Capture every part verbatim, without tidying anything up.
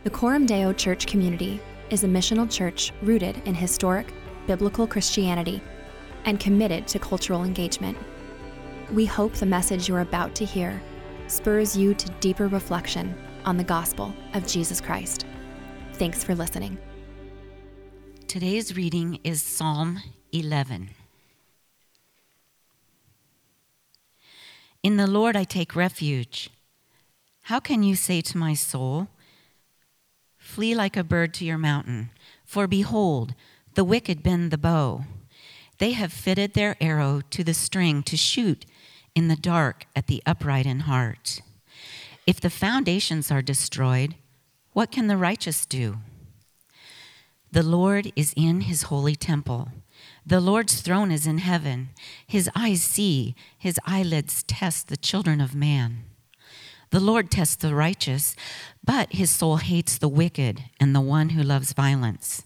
The Coram Deo Church community is a missional church rooted in historic, biblical Christianity and committed to cultural engagement. We hope the message you're about to hear spurs you to deeper reflection on the gospel of Jesus Christ. Thanks for listening. Today's reading is Psalm eleven. In the Lord I take refuge. How can you say to my soul, flee like a bird to your mountain? For behold, the wicked bend the bow. They have fitted their arrow to the string to shoot in the dark at the upright in heart. If the foundations are destroyed, what can the righteous do? The Lord is in his holy temple. The Lord's throne is in heaven. His eyes see, his eyelids test the children of man. The Lord tests the righteous, but his soul hates the wicked and the one who loves violence.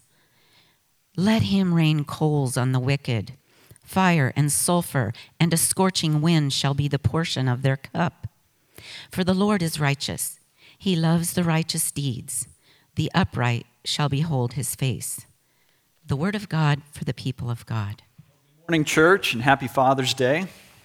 Let him rain coals on the wicked. Fire and sulfur and a scorching wind shall be the portion of their cup. For the Lord is righteous. He loves the righteous deeds. The upright shall behold his face. The word of God for the people of God. Good morning, church, and happy Father's Day.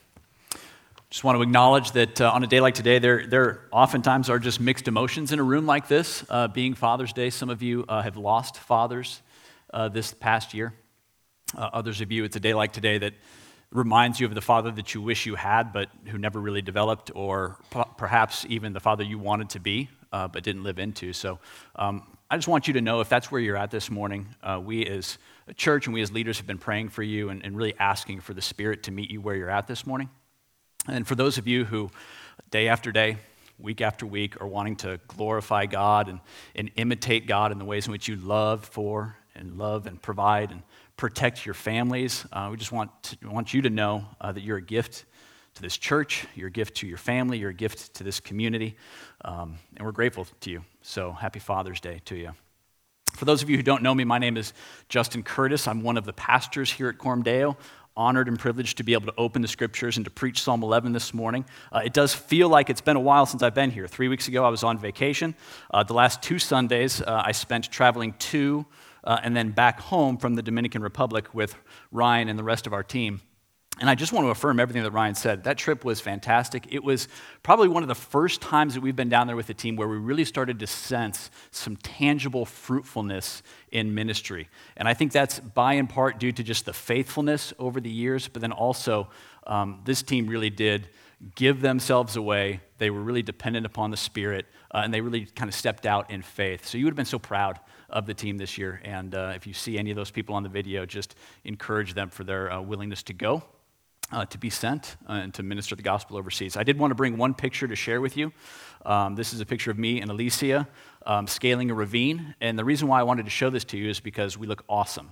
Just want to acknowledge that uh, on a day like today, there, there oftentimes are just mixed emotions in a room like this. Uh, being Father's Day, some of you uh, have lost fathers uh, this past year. Uh, others of you, it's a day like today that reminds you of the father that you wish you had, but who never really developed, or p- perhaps even the father you wanted to be, uh, but didn't live into. So um, I just want you to know, if that's where you're at this morning, uh, we as a church and we as leaders have been praying for you and, and really asking for the Spirit to meet you where you're at this morning. And for those of you who, day after day, week after week, are wanting to glorify God and, and imitate God in the ways in which you love for and love and provide and protect your families, uh, we just want to, want you to know uh, that you're a gift to this church, you're a gift to your family, you're a gift to this community, um, and we're grateful to you. So happy Father's Day to you. For those of you who don't know me, my name is Justin Curtis. I'm one of the pastors here at Coram Deo. Honored and privileged to be able to open the scriptures and to preach Psalm eleven this morning. Uh, it does feel like it's been a while since I've been here. Three weeks ago, I was on vacation. Uh, the last two Sundays, uh, I spent traveling to uh, and then back home from the Dominican Republic with Ryan and the rest of our team. And I just want to affirm everything that Ryan said. That trip was fantastic. It was probably one of the first times that we've been down there with the team where we really started to sense some tangible fruitfulness in ministry. And I think that's by and part due to just the faithfulness over the years, but then also um, this team really did give themselves away. They were really dependent upon the Spirit, uh, and they really kind of stepped out in faith. So you would have been so proud of the team this year. And uh, if you see any of those people on the video, just encourage them for their uh, willingness to go. Uh, to be sent uh, and to minister the gospel overseas. I did want to bring one picture to share with you. Um, this is a picture of me and Alicia um, scaling a ravine. And the reason why I wanted to show this to you is because we look awesome.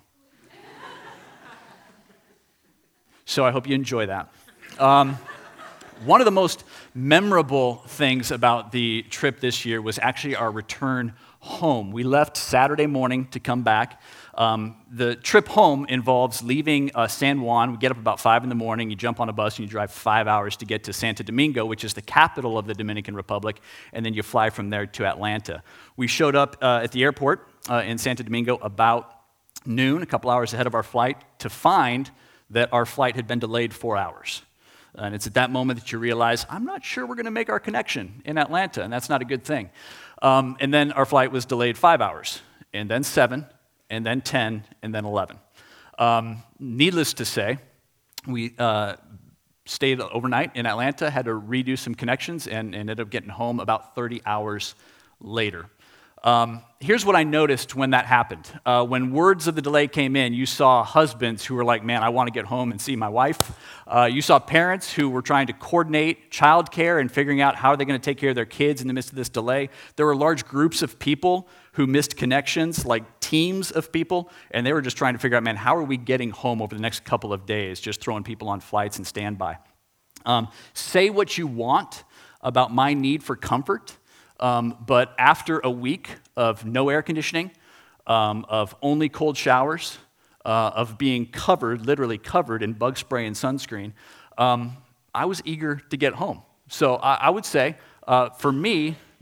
So I hope you enjoy that. Um, one of the most memorable things about the trip this year was actually our return home. We left Saturday morning to come back. Um, the trip home involves leaving uh, San Juan. We get up about five in the morning, you jump on a bus, and you drive five hours to get to Santo Domingo, which is the capital of the Dominican Republic, and then you fly from there to Atlanta. We showed up uh, at the airport uh, in Santo Domingo about noon, a couple hours ahead of our flight, to find that our flight had been delayed four hours. And it's at that moment that you realize, I'm not sure we're going to make our connection in Atlanta, and that's not a good thing. Um, and then our flight was delayed five hours, and then seven, and then ten, and then eleven. Um, needless to say, we uh, stayed overnight in Atlanta, had to redo some connections, and, and ended up getting home about thirty hours later. Um, here's what I noticed when that happened. Uh, when words of the delay came in, you saw husbands who were like, man, I want to get home and see my wife. Uh, you saw parents who were trying to coordinate childcare and figuring out how they're going to take care of their kids in the midst of this delay. There were large groups of people who missed connections, like teams of people, and they were just trying to figure out, man, how are we getting home over the next couple of days, just throwing people on flights and standby. Um, say what you want about my need for comfort, Um, but after a week of no air conditioning, um, of only cold showers, uh, of being covered, literally covered in bug spray and sunscreen, um, I was eager to get home. So I, I would say, uh, for me,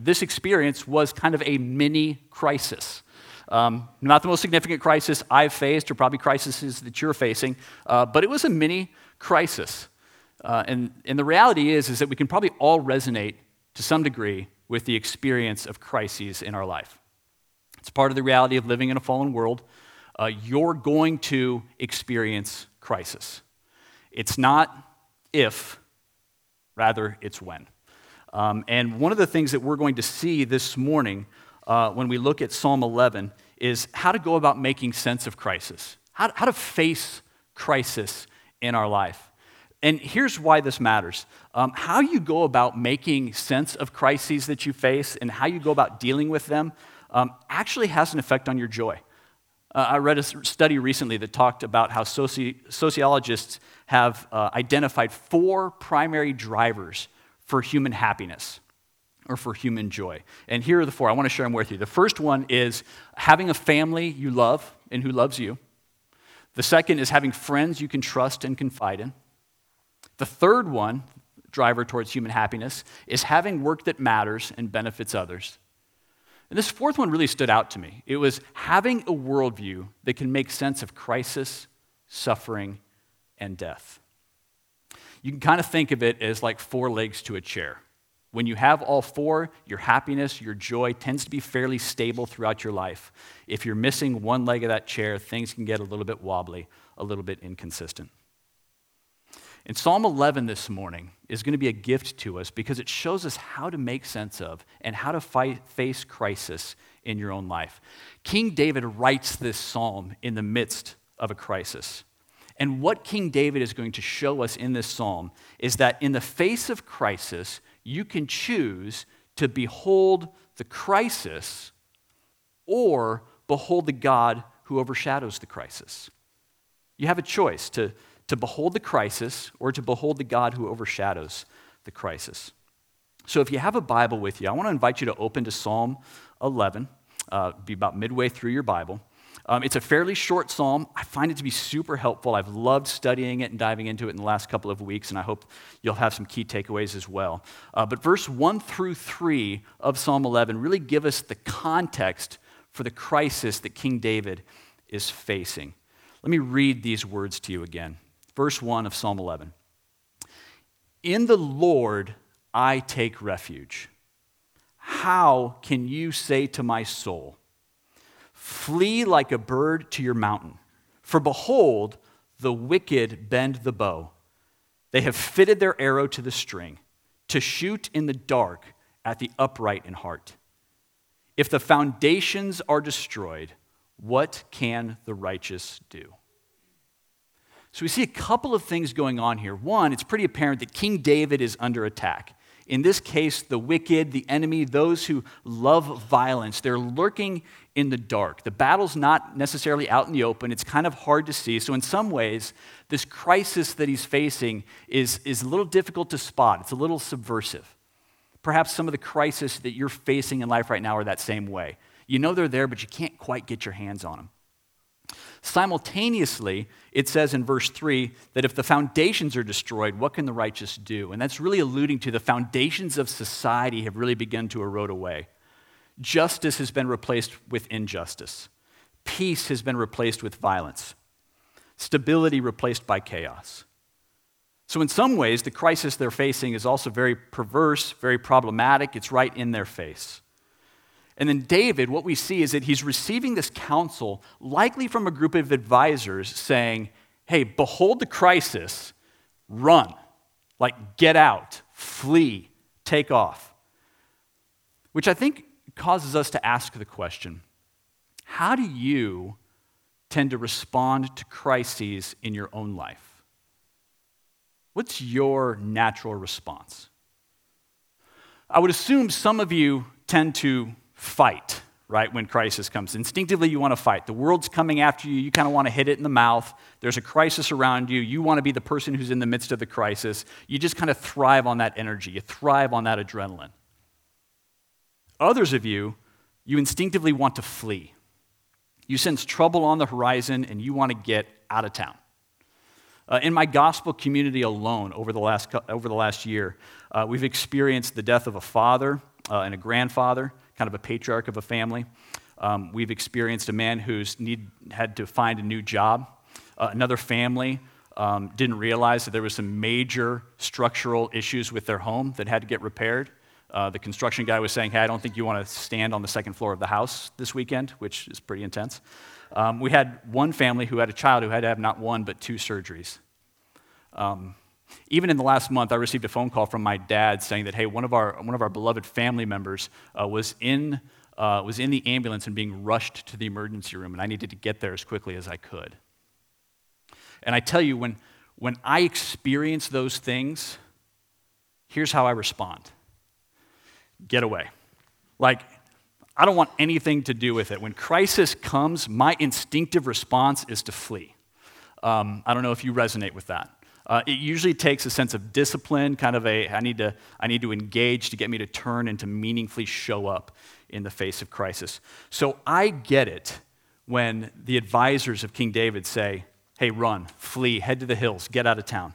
this experience was kind of a mini crisis. Um, not the most significant crisis I've faced, or probably crises that you're facing, uh, but it was a mini crisis. Uh, and, and the reality is, is that we can probably all resonate to some degree with the experience of crises in our life. It's part of the reality of living in a fallen world. Uh, you're going to experience crisis. It's not if, rather it's when. Um, and one of the things that we're going to see this morning uh, when we look at Psalm eleven is how to go about making sense of crisis, how, how to face crisis in our life. And here's why this matters. Um, how you go about making sense of crises that you face and how you go about dealing with them um, actually has an effect on your joy. Uh, I read a study recently that talked about how soci- sociologists have uh, identified four primary drivers for human happiness or for human joy. And here are the four. I want to share them with you. The first one is having a family you love and who loves you. The second is having friends you can trust and confide in. The third one, driver towards human happiness, is having work that matters and benefits others. And this fourth one really stood out to me. It was having a worldview that can make sense of crisis, suffering, and death. You can kind of think of it as like four legs to a chair. When you have all four, your happiness, your joy tends to be fairly stable throughout your life. If you're missing one leg of that chair, things can get a little bit wobbly, a little bit inconsistent. And Psalm eleven this morning is going to be a gift to us because it shows us how to make sense of and how to fight, face crisis in your own life. King David writes this psalm in the midst of a crisis. And what King David is going to show us in this psalm is that in the face of crisis, you can choose to behold the crisis or behold the God who overshadows the crisis. You have a choice to, to behold the crisis or to behold the God who overshadows the crisis. So if you have a Bible with you, I want to invite you to open to Psalm eleven. Uh, be about midway through your Bible. Um, it's a fairly short psalm. I find it to be super helpful. I've loved studying it and diving into it in the last couple of weeks, and I hope you'll have some key takeaways as well. Uh, but verse one through three of Psalm eleven really give us the context for the crisis that King David is facing. Let me read these words to you again. Verse one of Psalm eleven. In the Lord I take refuge. How can you say to my soul, flee like a bird to your mountain? For behold, the wicked bend the bow. They have fitted their arrow to the string, to shoot in the dark at the upright in heart. If the foundations are destroyed, what can the righteous do? So we see a couple of things going on here. One, it's pretty apparent that King David is under attack. In this case, the wicked, the enemy, those who love violence, they're lurking in the dark. The battle's not necessarily out in the open. It's kind of hard to see. So in some ways, this crisis that he's facing is, is a little difficult to spot. It's a little subversive. Perhaps some of the crises that you're facing in life right now are that same way. You know they're there, but you can't quite get your hands on them. Simultaneously, it says in verse three that if the foundations are destroyed, what can the righteous do? And that's really alluding to the foundations of society have really begun to erode away. Justice has been replaced with injustice. Peace has been replaced with violence. Stability replaced by chaos. So in some ways, the crisis they're facing is also very perverse, very problematic. It's right in their face. And then David, what we see is that he's receiving this counsel, likely from a group of advisors saying, hey, behold the crisis, run, like get out, flee, take off. Which I think causes us to ask the question, how do you tend to respond to crises in your own life? What's your natural response? I would assume some of you tend to fight, right, when crisis comes. Instinctively, you want to fight. The world's coming after you. You kind of want to hit it in the mouth. There's a crisis around you. You want to be the person who's in the midst of the crisis. You just kind of thrive on that energy. You thrive on that adrenaline. Others of you, you instinctively want to flee. You sense trouble on the horizon, and you want to get out of town. Uh, in my gospel community alone, over the last, over the last year, uh, we've experienced the death of a father uh, and a grandfather, kind of a patriarch of a family. Um, we've experienced a man who's need, had to find a new job. Uh, another family um, didn't realize that there was some major structural issues with their home that had to get repaired. Uh, the construction guy was saying, hey, I don't think you want to stand on the second floor of the house this weekend, which is pretty intense. Um, we had one family who had a child who had to have not one but two surgeries. Um, even in the last month, I received a phone call from my dad saying that, hey, one of our one of our beloved family members uh, was in uh, was in the ambulance and being rushed to the emergency room, and I needed to get there as quickly as I could. And I tell you, when when I experience those things, here's how I respond. Get away. Like, I don't want anything to do with it. When crisis comes, my instinctive response is to flee. Um, I don't know if you resonate with that. Uh, it usually takes a sense of discipline, kind of a, I need to, I need to engage to get me to turn and to meaningfully show up in the face of crisis. So I get it when the advisors of King David say, hey, run, flee, head to the hills, get out of town.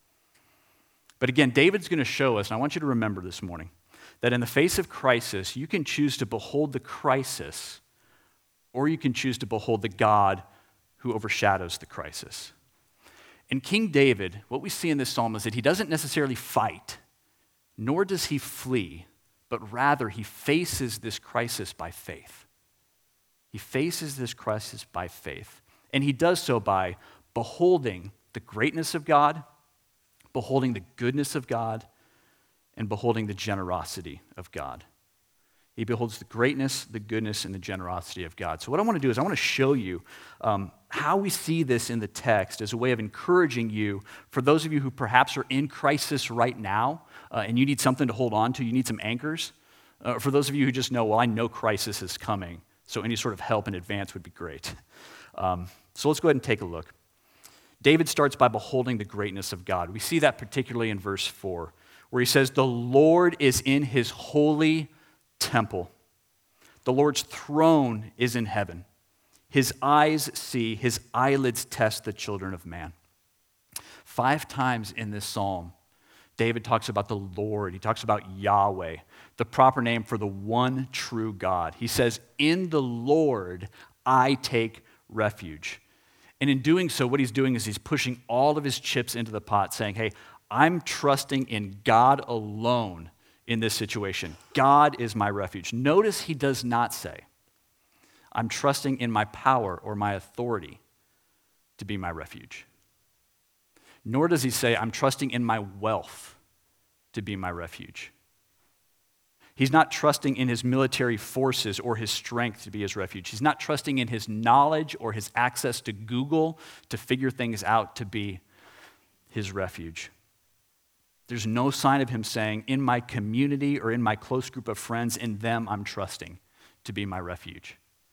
But again, David's going to show us, and I want you to remember this morning, that in the face of crisis, you can choose to behold the crisis, or you can choose to behold the God who overshadows the crisis. In King David, what we see in this psalm is that he doesn't necessarily fight, nor does he flee, but rather he faces this crisis by faith. He faces this crisis by faith, and he does so by beholding the greatness of God, beholding the goodness of God, and beholding the generosity of God. He beholds the greatness, the goodness, and the generosity of God. So what I want to do is I want to show you um, how we see this in the text as a way of encouraging you, for those of you who perhaps are in crisis right now, uh, and you need something to hold on to, you need some anchors. Uh, for those of you who just know, well, I know crisis is coming, so any sort of help in advance would be great. Um, so let's go ahead and take a look. David starts by beholding the greatness of God. We see that particularly in verse four, where he says, the Lord is in his holy temple. The Lord's throne is in heaven. His eyes see, his eyelids test the children of man. Five times in this psalm, David talks about the Lord. He talks about Yahweh, the proper name for the one true God. He says, in the Lord I take refuge. And in doing so, what he's doing is he's pushing all of his chips into the pot, saying, hey, I'm trusting in God alone in this situation. God is my refuge. Notice he does not say, I'm trusting in my power or my authority to be my refuge. Nor does he say, I'm trusting in my wealth to be my refuge. He's not trusting in his military forces or his strength to be his refuge. He's not trusting in his knowledge or his access to Google to figure things out to be his refuge. There's no sign of him saying, in my community or in my close group of friends, in them I'm trusting to be my refuge.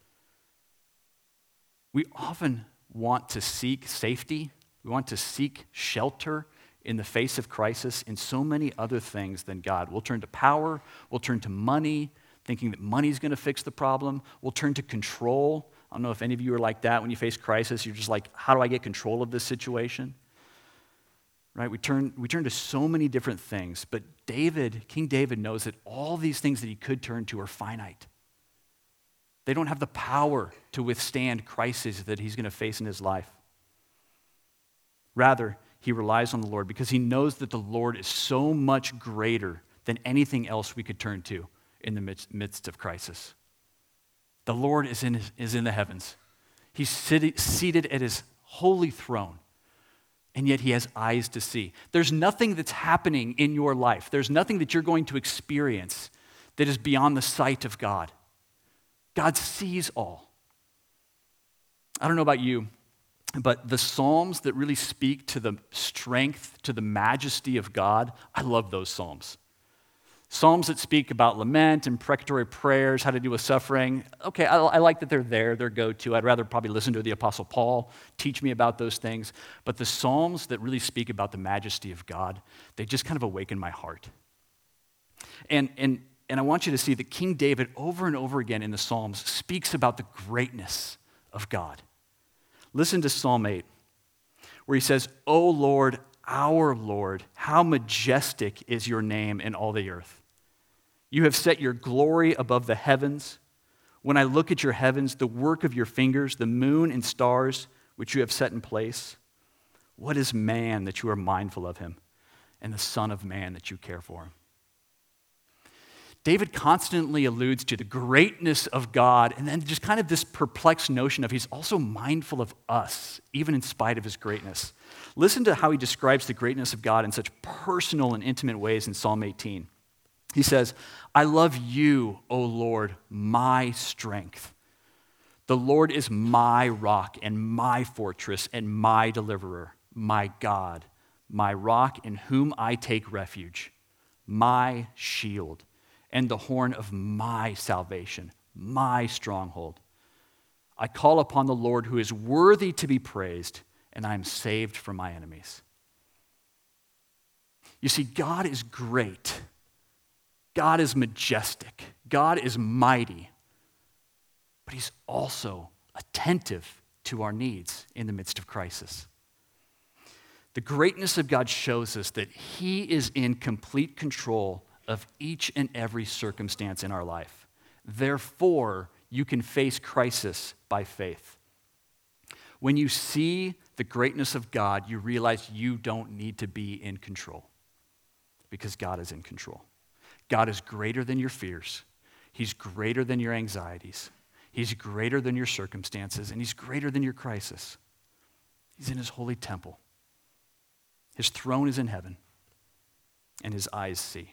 We often want to seek safety. We want to seek shelter in the face of crisis in so many other things than God. We'll turn to power. We'll turn to money, thinking that money's going to fix the problem. We'll turn to control. I don't know if any of you are like that when you face crisis. You're just like, how do I get control of this situation? Right? We turn, we turn to so many different things, but David, King David knows that all these things that he could turn to are finite. They don't have the power to withstand crises that he's going to face in his life. Rather, he relies on the Lord because he knows that the Lord is so much greater than anything else we could turn to in the midst, midst of crisis. The Lord is in, his, is in the heavens. He's sit, seated at his holy throne. And yet he has eyes to see. There's nothing that's happening in your life. There's nothing that you're going to experience that is beyond the sight of God. God sees all. I don't know about you, but the Psalms that really speak to the strength, to the majesty of God, I love those Psalms. Psalms that speak about lament and precatory prayers, how to deal with suffering. Okay, I, I like that they're there, they're go-to. I'd rather probably listen to the Apostle Paul teach me about those things. But the Psalms that really speak about the majesty of God, they just kind of awaken my heart. And, and, and I want you to see that King David over and over again in the Psalms speaks about the greatness of God. Listen to Psalm eight, where he says, "O Lord, our Lord, how majestic is your name in all the earth. You have set your glory above the heavens. When I look at your heavens, the work of your fingers, the moon and stars which you have set in place, what is man that you are mindful of him, and the Son of Man that you care for him?" David constantly alludes to the greatness of God, and then just kind of this perplexed notion of he's also mindful of us, even in spite of his greatness. Listen to how he describes the greatness of God in such personal and intimate ways in Psalm eighteen. He says, "I love you, O Lord, my strength. The Lord is my rock and my fortress and my deliverer, my God, my rock in whom I take refuge, my shield, and the horn of my salvation, my stronghold. I call upon the Lord who is worthy to be praised, and I am saved from my enemies." You see, God is great. God is majestic. God is mighty. But he's also attentive to our needs in the midst of crisis. The greatness of God shows us that he is in complete control of each and every circumstance in our life. Therefore, you can face crisis by faith. When you see the greatness of God, you realize you don't need to be in control because God is in control. God is greater than your fears. He's greater than your anxieties. He's greater than your circumstances, and he's greater than your crisis. He's in his holy temple. His throne is in heaven, and his eyes see.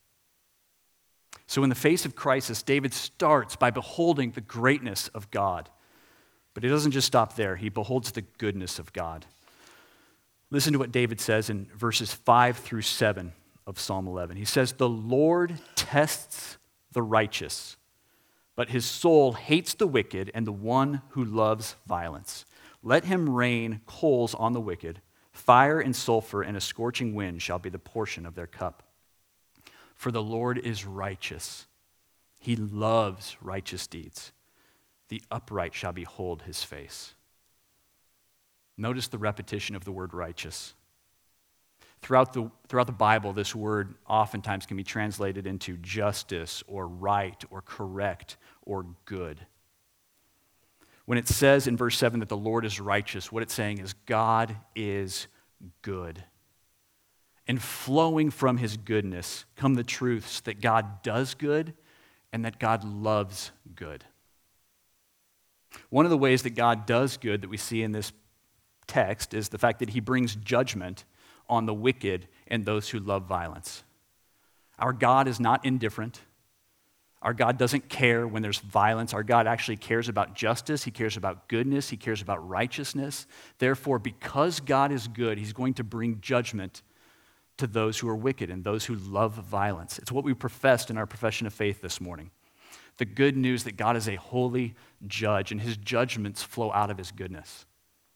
So in the face of crisis, David starts by beholding the greatness of God. But he doesn't just stop there. He beholds the goodness of God. Listen to what David says in verses five through seven of Psalm eleven. He says, "The Lord tests the righteous, but his soul hates the wicked and the one who loves violence. Let him rain coals on the wicked. Fire and sulfur and a scorching wind shall be the portion of their cup. For the Lord is righteous. He loves righteous deeds. The upright shall behold his face." Notice the repetition of the word righteous. Throughout the, throughout the Bible, this word oftentimes can be translated into justice or right or correct or good. When it says in verse seven that the Lord is righteous, what it's saying is God is good. And flowing from his goodness come the truths that God does good and that God loves good. One of the ways that God does good that we see in this text is the fact that he brings judgment on the wicked and those who love violence. Our God is not indifferent. Our God doesn't care when there's violence. Our God actually cares about justice. He cares about goodness. He cares about righteousness. Therefore, because God is good, he's going to bring judgment to those who are wicked and those who love violence. It's what we professed in our profession of faith this morning. The good news that God is a holy judge and his judgments flow out of his goodness.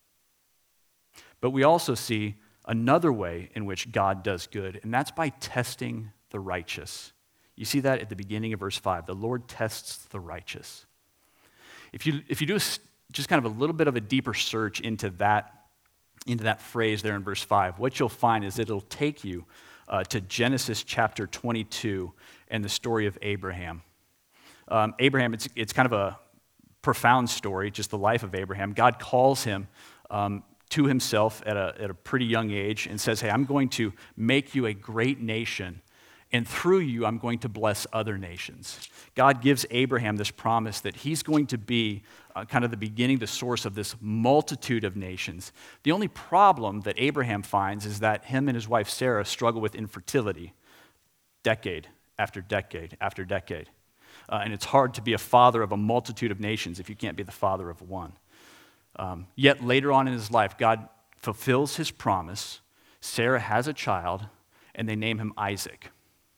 But we also see another way in which God does good, and that's by testing the righteous. You see that at the beginning of verse five. The Lord tests the righteous. If you, if you do a, just kind of a little bit of a deeper search into that into that phrase there in verse five, what you'll find is it'll take you uh, to Genesis chapter twenty-two and the story of Abraham. Um, Abraham, it's, it's kind of a profound story, just the life of Abraham. God calls him um, to himself at a, at a pretty young age and says, hey, I'm going to make you a great nation, and through you, I'm going to bless other nations. God gives Abraham this promise that he's going to be uh, kind of the beginning, the source of this multitude of nations. The only problem that Abraham finds is that him and his wife Sarah struggle with infertility decade after decade after decade. Uh, and it's hard to be a father of a multitude of nations if you can't be the father of one. Um, yet later on in his life, God fulfills his promise. Sarah has a child, and they name him Isaac.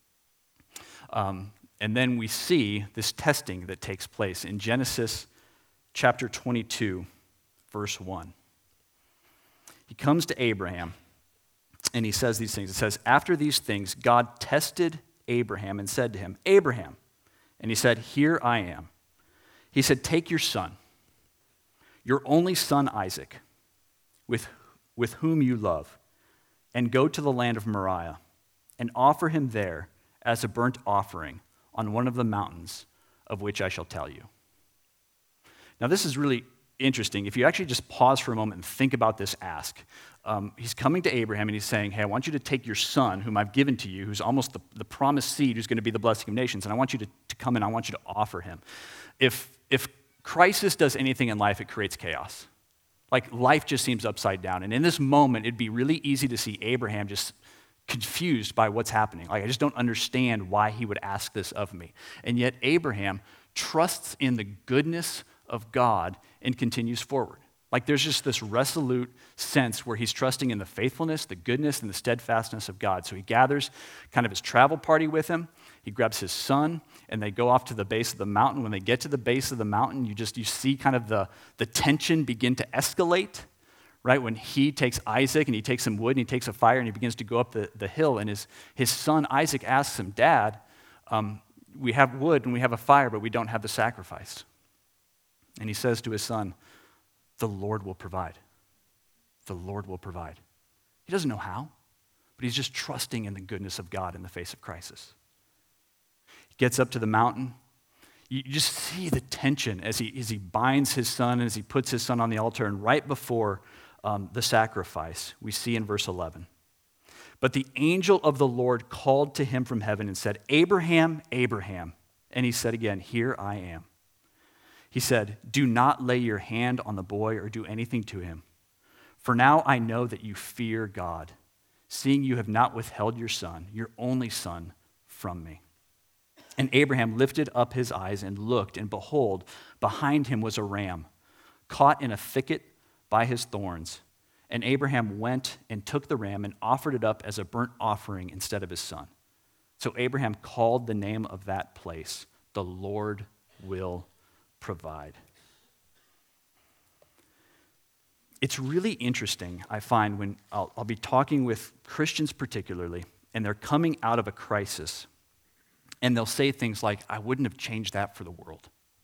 Um, and then we see this testing that takes place in Genesis chapter twenty-two, verse one. He comes to Abraham, and he says these things. It says, after these things, God tested Abraham and said to him, Abraham. And he said, here I am. He said, take your son, your only son Isaac, with, with whom you love, and go to the land of Moriah, and offer him there as a burnt offering on one of the mountains of which I shall tell you. Now, this is really interesting. If you actually just pause for a moment and think about this ask, um, he's coming to Abraham and he's saying, hey, I want you to take your son, whom I've given to you, who's almost the, the promised seed, who's going to be the blessing of nations, and I want you to, to come in, I want you to offer him. If, if crisis does anything in life, it creates chaos. Like, life just seems upside down. And in this moment, it'd be really easy to see Abraham just confused by what's happening. Like, I just don't understand why he would ask this of me. And yet, Abraham trusts in the goodness of God and continues forward. Like, there's just this resolute sense where he's trusting in the faithfulness, the goodness, and the steadfastness of God. So he gathers kind of his travel party with him. He grabs his son, and they go off to the base of the mountain. When they get to the base of the mountain, you just you see kind of the, the tension begin to escalate, right? When he takes Isaac, and he takes some wood, and he takes a fire, and he begins to go up the, the hill, and his, his son Isaac asks him, Dad, um, we have wood and we have a fire, but we don't have the sacrifice. And he says to his son, the Lord will provide. The Lord will provide. He doesn't know how, but he's just trusting in the goodness of God in the face of crisis. He gets up to the mountain. You just see the tension as he, as he binds his son, and as he puts his son on the altar, and right before um, the sacrifice, we see in verse eleven. But the angel of the Lord called to him from heaven and said, Abraham, Abraham. And he said again, here I am. He said, do not lay your hand on the boy or do anything to him. For now I know that you fear God, seeing you have not withheld your son, your only son, from me. And Abraham lifted up his eyes and looked, and behold, behind him was a ram, caught in a thicket by his thorns. And Abraham went and took the ram and offered it up as a burnt offering instead of his son. So Abraham called the name of that place, the Lord will provide. It's really interesting, I find, when I'll, I'll be talking with Christians particularly, and they're coming out of a crisis, and they'll say things like, I wouldn't have changed that for the world.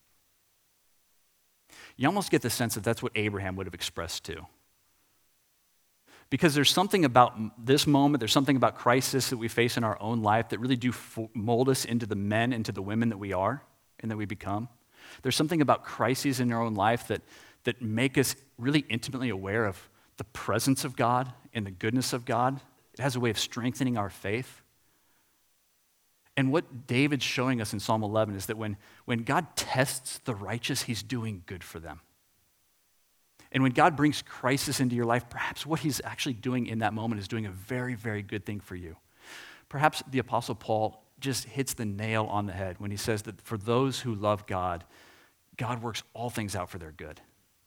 You almost get the sense that that's what Abraham would have expressed too. Because there's something about this moment, there's something about crisis that we face in our own life that really do mold us into the men, into the women that we are and that we become. There's something about crises in our own life that, that make us really intimately aware of the presence of God and the goodness of God. It has a way of strengthening our faith. And what David's showing us in Psalm eleven is that when, when God tests the righteous, he's doing good for them. And when God brings crisis into your life, perhaps what he's actually doing in that moment is doing a very, very good thing for you. Perhaps the Apostle Paul just hits the nail on the head when he says that for those who love God, God works all things out for their good.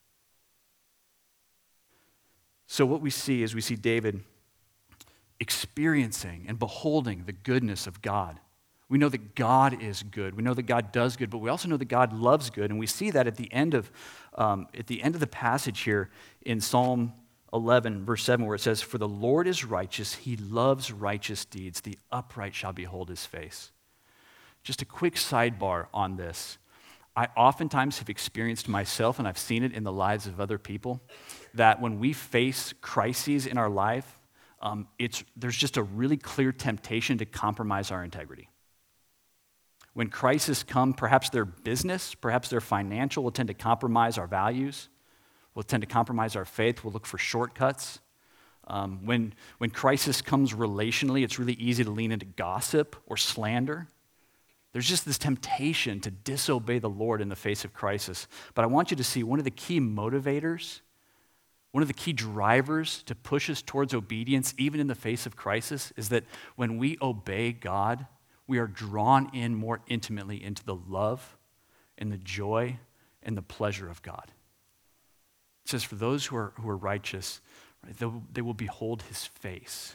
So what we see is we see David experiencing and beholding the goodness of God. We know that God is good. We know that God does good, but we also know that God loves good, and we see that at the end of um, at the end of the passage here in Psalm eleven, verse seven, where it says, "For the Lord is righteous; He loves righteous deeds. The upright shall behold His face." Just a quick sidebar on this. I oftentimes have experienced myself, and I've seen it in the lives of other people, that when we face crises in our life, um, it's there's just a really clear temptation to compromise our integrity. When crises come, perhaps their business, perhaps their financial, will tend to compromise our values. We'll tend to compromise our faith. We'll look for shortcuts. Um, when, when crisis comes relationally, it's really easy to lean into gossip or slander. There's just this temptation to disobey the Lord in the face of crisis. But I want you to see one of the key motivators, one of the key drivers to push us towards obedience, even in the face of crisis, is that when we obey God, we are drawn in more intimately into the love and the joy and the pleasure of God. It says, for those who are, who are righteous, right, they, will, they will behold His face.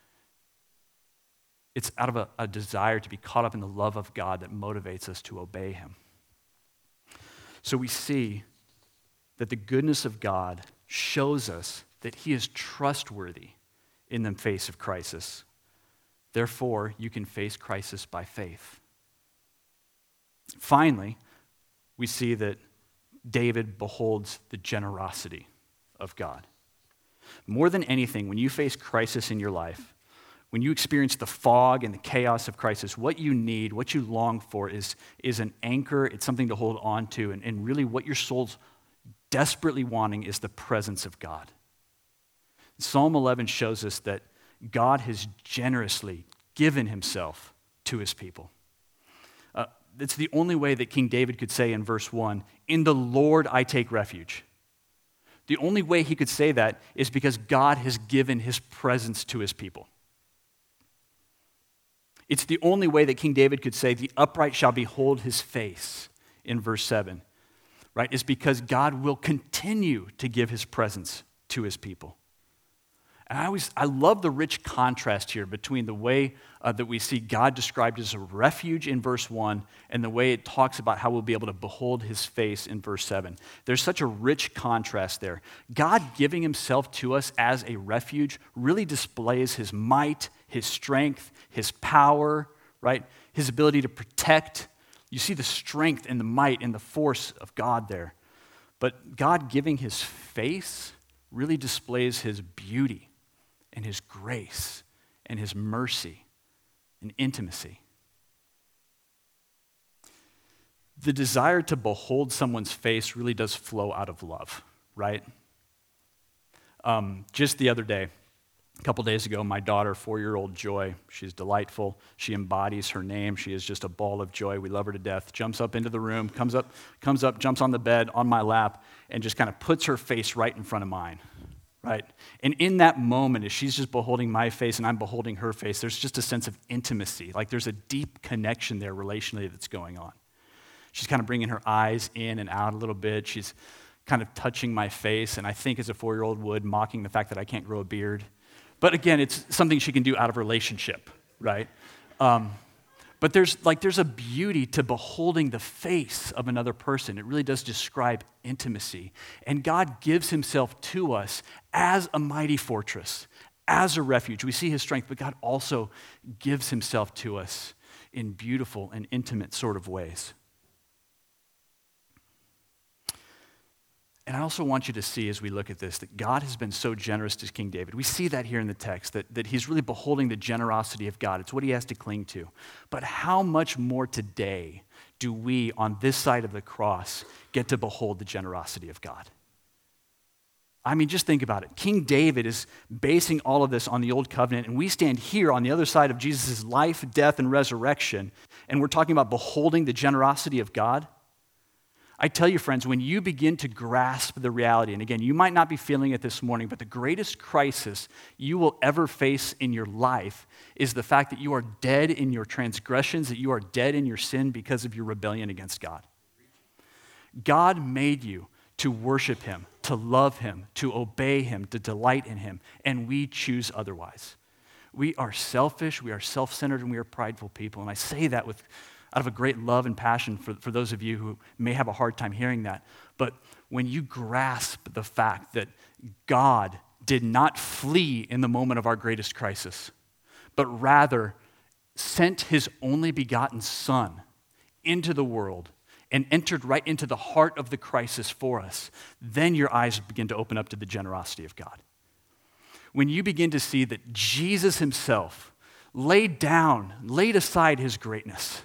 It's out of a, a desire to be caught up in the love of God that motivates us to obey Him. So we see that the goodness of God shows us that He is trustworthy in the face of crisis. Therefore, you can face crisis by faith. Finally, we see that David beholds the generosity of God. More than anything, when you face crisis in your life, when you experience the fog and the chaos of crisis, what you need, what you long for is, is an anchor. It's something to hold on to. And, and really what your soul's desperately wanting is the presence of God. Psalm eleven shows us that God has generously given himself to his people. Uh, it's the only way that King David could say in verse one, "In the Lord I take refuge." The only way he could say that is because God has given his presence to his people. It's the only way that King David could say, "The upright shall behold his face," in verse seven, right? Is because God will continue to give his presence to his people. And I always, I love the rich contrast here between the way uh, that we see God described as a refuge in verse one and the way it talks about how we'll be able to behold his face in verse seven. There's such a rich contrast there. God giving himself to us as a refuge really displays his might, his strength, his power, right? His ability to protect. You see the strength and the might and the force of God there. But God giving his face really displays his beauty and his grace and his mercy and intimacy. The desire to behold someone's face really does flow out of love, right? Um, just the other day, a couple days ago, my daughter, four-year-old Joy, she's delightful. She embodies her name. She is just a ball of joy. We love her to death. Jumps up into the room, comes up, comes up, jumps on the bed on my lap, and just kind of puts her face right in front of mine. Right? And in that moment, as she's just beholding my face and I'm beholding her face, there's just a sense of intimacy. Like there's a deep connection there relationally that's going on. She's kind of bringing her eyes in and out a little bit. She's kind of touching my face, and I think as a four-year-old would, mocking the fact that I can't grow a beard. But again, it's something she can do out of relationship, right? Um, But there's like there's a beauty to beholding the face of another person. It really does describe intimacy. And God gives himself to us as a mighty fortress, as a refuge. We see his strength, but God also gives himself to us in beautiful and intimate sort of ways. And I also want you to see as we look at this that God has been so generous to King David. We see that here in the text, that, that he's really beholding the generosity of God. It's what he has to cling to. But how much more today do we, on this side of the cross, get to behold the generosity of God? I mean, just think about it. King David is basing all of this on the old covenant, and we stand here on the other side of Jesus' life, death, and resurrection, and we're talking about beholding the generosity of God. I tell you, friends, when you begin to grasp the reality, and again, you might not be feeling it this morning, but the greatest crisis you will ever face in your life is the fact that you are dead in your transgressions, that you are dead in your sin because of your rebellion against God. God made you to worship him, to love him, to obey him, to delight in him, and we choose otherwise. We are selfish, we are self-centered, and we are prideful people, and I say that with out of a great love and passion for, for those of you who may have a hard time hearing that. But when you grasp the fact that God did not flee in the moment of our greatest crisis, but rather sent his only begotten Son into the world and entered right into the heart of the crisis for us, then your eyes begin to open up to the generosity of God. When you begin to see that Jesus himself laid down, laid aside his greatness,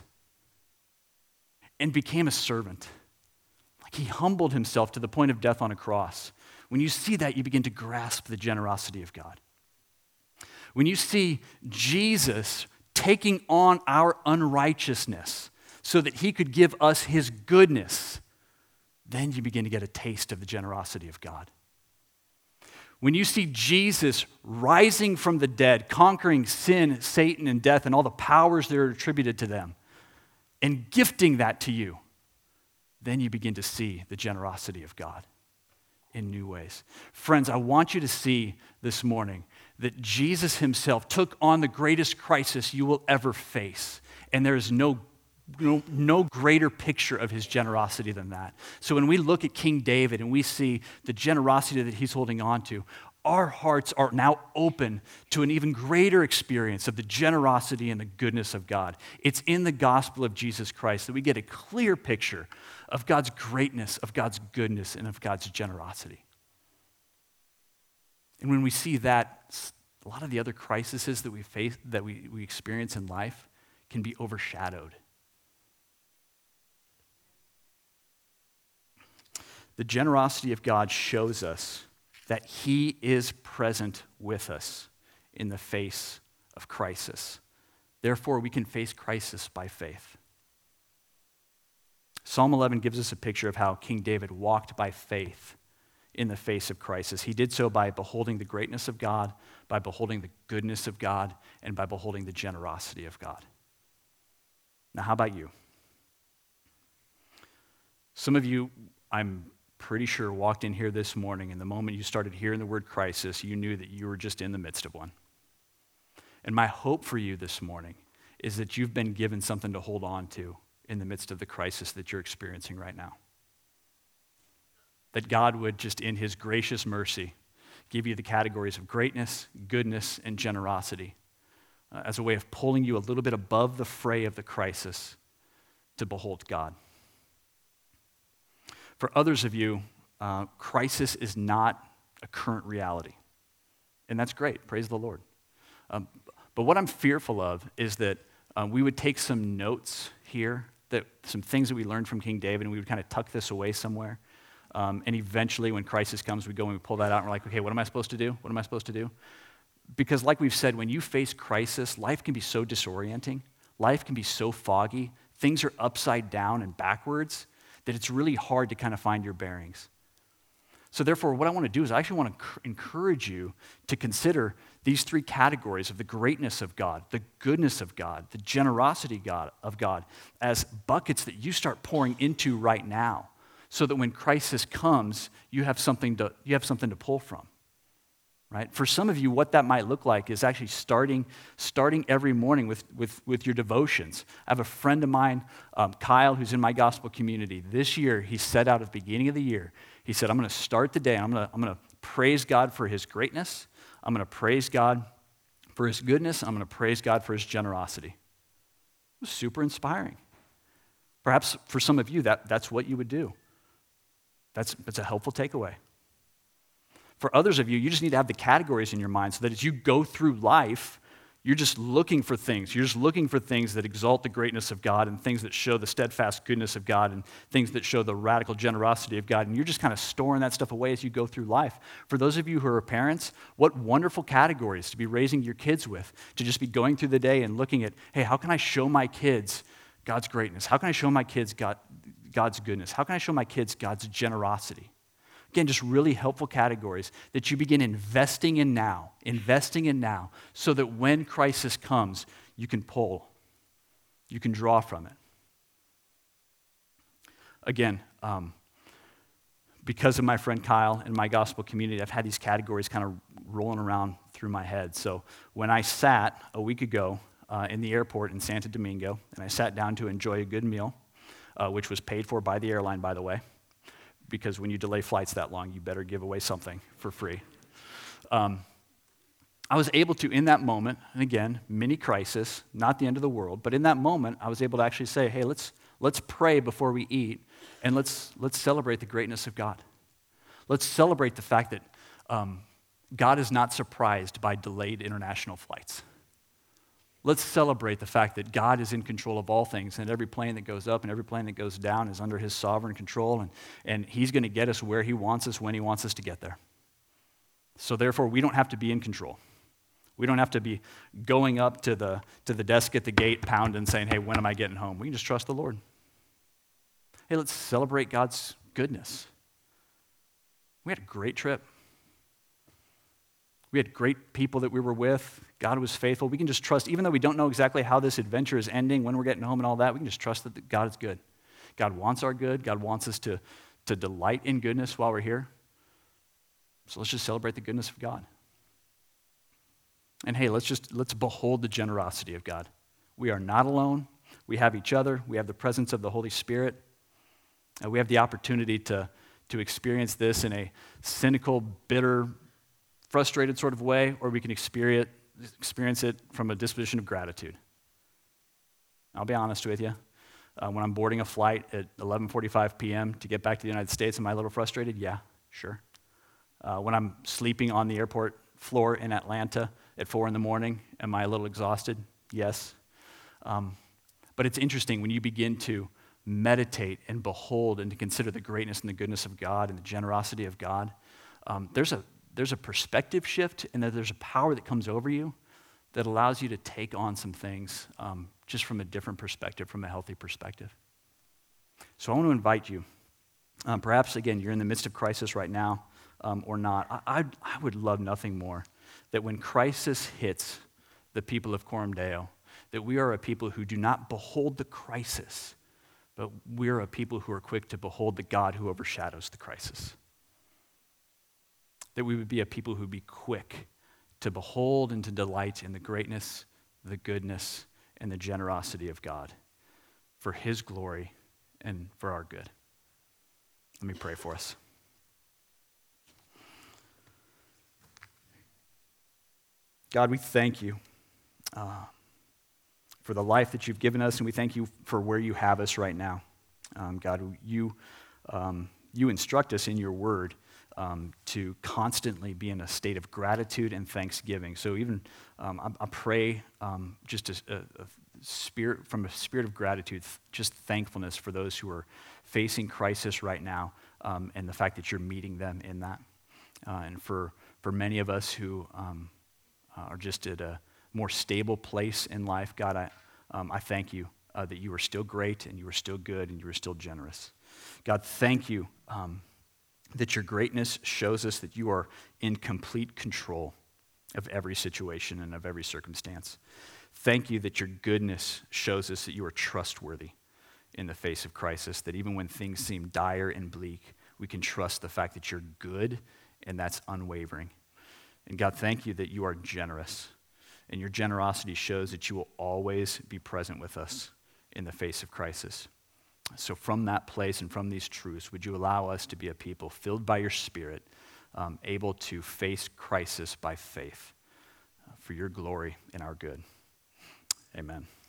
and became a servant. Like he humbled himself to the point of death on a cross. When you see that, you begin to grasp the generosity of God. When you see Jesus taking on our unrighteousness so that he could give us his goodness, then you begin to get a taste of the generosity of God. When you see Jesus rising from the dead, conquering sin, Satan, and death, and all the powers that are attributed to them, and gifting that to you, then you begin to see the generosity of God in new ways. Friends, I want you to see this morning that Jesus himself took on the greatest crisis you will ever face, and there is no, no, no greater picture of his generosity than that. So when we look at King David and we see the generosity that he's holding on to, our hearts are now open to an even greater experience of the generosity and the goodness of God. It's in the gospel of Jesus Christ that we get a clear picture of God's greatness, of God's goodness, and of God's generosity. And when we see that, a lot of the other crises that we face, that we, we experience in life can be overshadowed. The generosity of God shows us that he is present with us in the face of crisis. Therefore, we can face crisis by faith. Psalm eleven gives us a picture of how King David walked by faith in the face of crisis. He did so by beholding the greatness of God, by beholding the goodness of God, and by beholding the generosity of God. Now, how about you? Some of you, I'm pretty sure, walked in here this morning, and the moment you started hearing the word crisis, you knew that you were just in the midst of one. And my hope for you this morning is that you've been given something to hold on to in the midst of the crisis that you're experiencing right now. That God would just, in his gracious mercy, give you the categories of greatness, goodness, and generosity uh, as a way of pulling you a little bit above the fray of the crisis to behold God. For others of you, uh, crisis is not a current reality. And that's great. Praise the Lord. Um, but what I'm fearful of is that uh, we would take some notes here, that some things that we learned from King David, and we would kind of tuck this away somewhere. Um, and eventually, when crisis comes, we go and we pull that out, and we're like, okay, what am I supposed to do? What am I supposed to do? Because like we've said, when you face crisis, life can be so disorienting. Life can be so foggy. Things are upside down and backwards that it's really hard to kind of find your bearings. So therefore, what I want to do is I actually want to encourage you to consider these three categories of the greatness of God, the goodness of God, the generosity God, of God, as buckets that you start pouring into right now, so that when crisis comes, you have something to, you have something to pull from, right? For some of you, what that might look like is actually starting, starting every morning with, with, with your devotions. I have a friend of mine, um, Kyle, who's in my gospel community. This year, he set out at the beginning of the year, he said, I'm going to start the day, and I'm going to, I'm going to praise God for his greatness. I'm going to praise God for his goodness. I'm going to praise God for his generosity. It was super inspiring. Perhaps for some of you, that, that's what you would do. That's, that's a helpful takeaway. For others of you, you just need to have the categories in your mind so that as you go through life, you're just looking for things. You're just looking for things that exalt the greatness of God and things that show the steadfast goodness of God and things that show the radical generosity of God. And you're just kind of storing that stuff away as you go through life. For those of you who are parents, what wonderful categories to be raising your kids with, to just be going through the day and looking at, hey, how can I show my kids God's greatness? How can I show my kids God, God's goodness? How can I show my kids God's generosity? Again, just really helpful categories that you begin investing in now, investing in now, so that when crisis comes, you can pull, you can draw from it. Again, um, because of my friend Kyle and my gospel community, I've had these categories kind of rolling around through my head. So when I sat a week ago uh, in the airport in Santo Domingo, and I sat down to enjoy a good meal, uh, which was paid for by the airline, by the way, because when you delay flights that long, you better give away something for free. Um, I was able to, in that moment, and again, mini crisis, not the end of the world, but in that moment, I was able to actually say, hey, let's let's pray before we eat, and let's let's celebrate the greatness of God. Let's celebrate the fact that um, God is not surprised by delayed international flights. Let's celebrate the fact that God is in control of all things, and every plane that goes up and every plane that goes down is under his sovereign control, and, and he's going to get us where he wants us when he wants us to get there. So therefore, we don't have to be in control. We don't have to be going up to the, to the desk at the gate, pounding, saying, hey, when am I getting home? We can just trust the Lord. Hey, let's celebrate God's goodness. We had a great trip. We had great people that we were with. God was faithful. We can just trust, even though we don't know exactly how this adventure is ending, when we're getting home and all that, we can just trust that God is good. God wants our good. God wants us to, to delight in goodness while we're here. So let's just celebrate the goodness of God. And hey, let's just, let's behold the generosity of God. We are not alone. We have each other. We have the presence of the Holy Spirit. And we have the opportunity to, to experience this in a cynical, bitter, frustrated sort of way, or we can experience experience it from a disposition of gratitude. I'll be honest with you. Uh, when I'm boarding a flight at eleven forty-five p.m. to get back to the United States, am I a little frustrated? Yeah, sure. Uh, when I'm sleeping on the airport floor in Atlanta at four in the morning, am I a little exhausted? Yes. Um, but it's interesting when you begin to meditate and behold and to consider the greatness and the goodness of God and the generosity of God, um, there's a there's a perspective shift, and that there's a power that comes over you that allows you to take on some things um, just from a different perspective, from a healthy perspective. So I want to invite you, um, perhaps again, you're in the midst of crisis right now um, or not. I, I, I would love nothing more that when crisis hits the people of Coram Deo, that we are a people who do not behold the crisis, but we are a people who are quick to behold the God who overshadows the crisis. That we would be a people who would be quick to behold and to delight in the greatness, the goodness, and the generosity of God for his glory and for our good. Let me pray for us. God, we thank you uh, for the life that you've given us, and we thank you for where you have us right now. Um, God, you, um, you instruct us in your word Um, to constantly be in a state of gratitude and thanksgiving. So even um, I, I pray um, just a, a, a spirit from a spirit of gratitude, just thankfulness for those who are facing crisis right now, um, and the fact that you're meeting them in that. Uh, and for for many of us who um, are just at a more stable place in life, God, I um, I thank you uh, that you are still great and you are still good and you are still generous. God, thank you. Um, that your greatness shows us that you are in complete control of every situation and of every circumstance. Thank you that your goodness shows us that you are trustworthy in the face of crisis, that even when things seem dire and bleak, we can trust the fact that you're good, and that's unwavering. And God, thank you that you are generous, and your generosity shows that you will always be present with us in the face of crisis. So from that place and from these truths, would you allow us to be a people filled by your Spirit, um, able to face crisis by faith uh, for your glory and our good. Amen.